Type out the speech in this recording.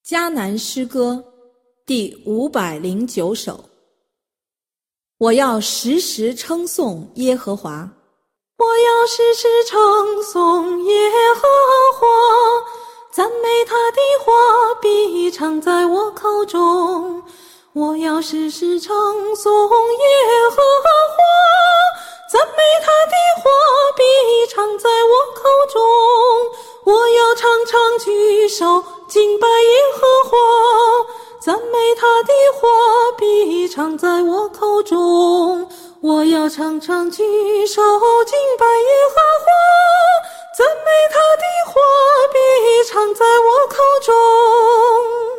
迦南诗歌第509首。我要时时称颂耶和华， 我要时时称颂耶和华，赞美他的话必常在我口中。我要时时称颂耶和华，赞美他的话必常在我口中。我要常常举手敬拜耶和华，赞美他的话必常在我口中。我要常常举手敬拜耶和华，赞美他的话必常在我口中。